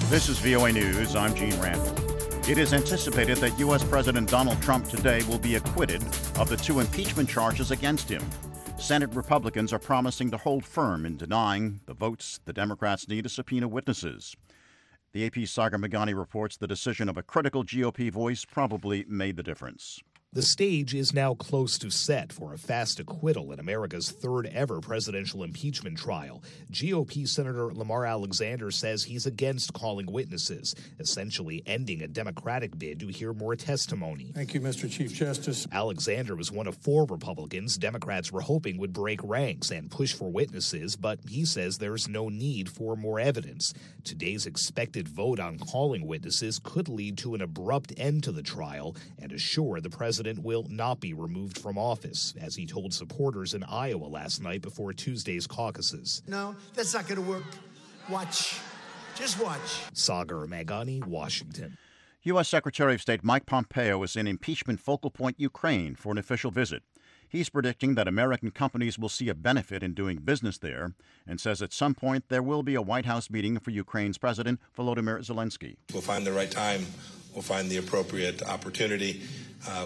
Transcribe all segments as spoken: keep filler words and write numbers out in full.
This is V O A News. I'm Gene Randall. It is anticipated that U S. President Donald Trump today will be acquitted of the two impeachment charges against him. Senate Republicans are promising to hold firm in denying the votes the Democrats need to subpoena witnesses. The A P's Sagar Meghani reports the decision of a critical G O P voice probably made the difference. The stage is now close to set for a fast acquittal in America's third ever presidential impeachment trial. G O P Senator Lamar Alexander says he's against calling witnesses, essentially ending a Democratic bid to hear more testimony. Thank you, Mister Chief Justice. Alexander was one of four Republicans Democrats were hoping would break ranks and push for witnesses, but he says there's no need for more evidence. Today's expected vote on calling witnesses could lead to an abrupt end to the trial and assure the president will not be removed from office, as he told supporters in Iowa last night before Tuesday's caucuses. No, that's not going to work. Watch. Just watch. Sagar Meghani, Washington. U S. Secretary of State Mike Pompeo is in impeachment focal point Ukraine for an official visit. He's predicting that American companies will see a benefit in doing business there and says at some point there will be a White House meeting for Ukraine's President Volodymyr Zelensky. We'll find the right time. We'll find the appropriate opportunity. Uh,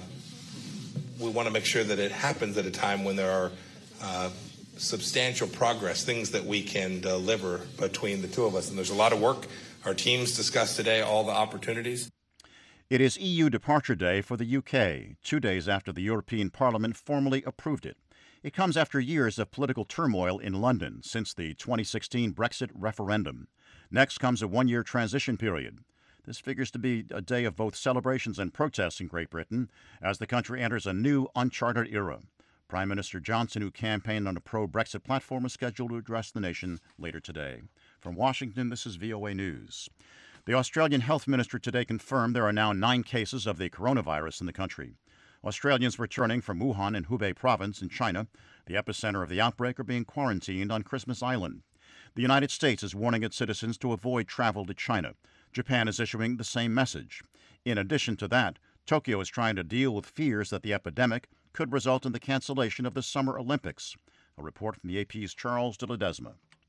we want to make sure that it happens at a time when there are uh, substantial progress, things that we can deliver between the two of us. And there's a lot of work. Our teams discussed today all the opportunities. It is E U departure day for the U K, two days after the European Parliament formally approved it. It comes after years of political turmoil in London since the twenty sixteen Brexit referendum. Next comes a one-year transition period. This figures to be a day of both celebrations and protests in Great Britain as the country enters a new, uncharted era. Prime Minister Johnson, who campaigned on a pro-Brexit platform, is scheduled to address the nation later today. From Washington, this is V O A News. The Australian Health Minister today confirmed there are now nine cases of the coronavirus in the country. Australians returning from Wuhan in Hubei province in China, the epicenter of the outbreak, are being quarantined on Christmas Island. The United States is warning its citizens to avoid travel to China. Japan is issuing the same message. In addition to that, Tokyo is trying to deal with fears that the epidemic could result in the cancellation of the Summer Olympics. A report from the A P's Charles de Ledesma.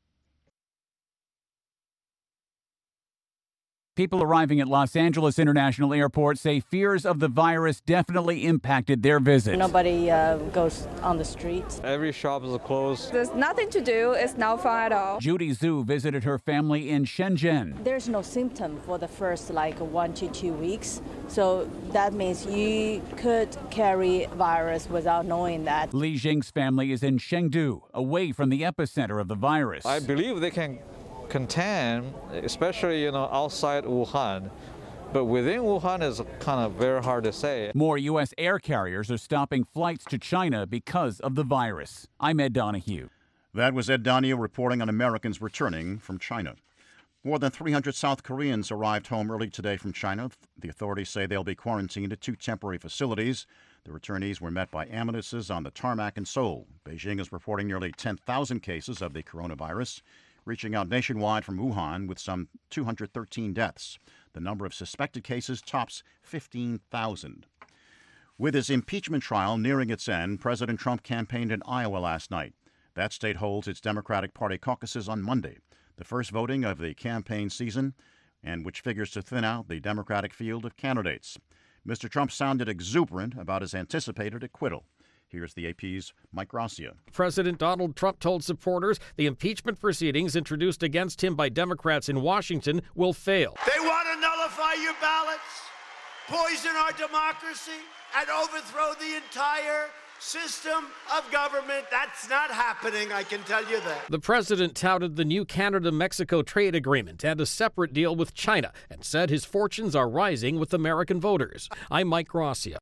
People arriving at Los Angeles International Airport say fears of the virus definitely impacted their visit. Nobody uh, goes on the streets. Every shop is closed. There's nothing to do. It's not fun at all. Judy Zhu visited her family in Shenzhen. There's no symptom for the first like one to two weeks. So that means you could carry virus without knowing that. Li Jing's family is in Chengdu, away from the epicenter of the virus. I believe they can contain, especially, you know, outside Wuhan. But within Wuhan is kind of very hard to say. More U S air carriers are stopping flights to China because of the virus. I'm Ed Donahue. That was Ed Donahue reporting on Americans returning from China. More than three hundred South Koreans arrived home early today from China. The authorities say they'll be quarantined at two temporary facilities. The returnees were met by ambulances on the tarmac in Seoul. Beijing is reporting nearly ten thousand cases of the coronavirus, reaching out nationwide from Wuhan with some two hundred thirteen deaths. The number of suspected cases tops fifteen thousand. With his impeachment trial nearing its end, President Trump campaigned in Iowa last night. That state holds its Democratic Party caucuses on Monday, the first voting of the campaign season, and which figures to thin out the Democratic field of candidates. Mister Trump sounded exuberant about his anticipated acquittal. Here's the A P's Mike Gracia. President Donald Trump told supporters the impeachment proceedings introduced against him by Democrats in Washington will fail. They want to nullify your ballots, poison our democracy, and overthrow the entire system of government. That's not happening, I can tell you that. The president touted the new Canada-Mexico trade agreement and a separate deal with China and said his fortunes are rising with American voters. I'm Mike Gracia.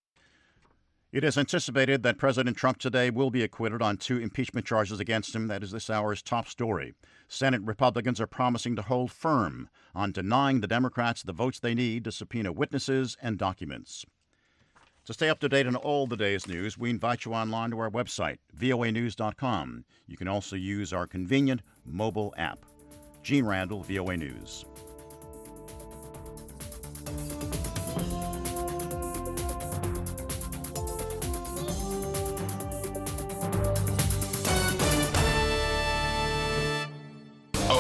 It is anticipated that President Trump today will be acquitted on two impeachment charges against him. That is this hour's top story. Senate Republicans are promising to hold firm on denying the Democrats the votes they need to subpoena witnesses and documents. To stay up to date on all the day's news, we invite you online to our website, V O A news dot com. You can also use our convenient mobile app. Gene Randall, V O A News.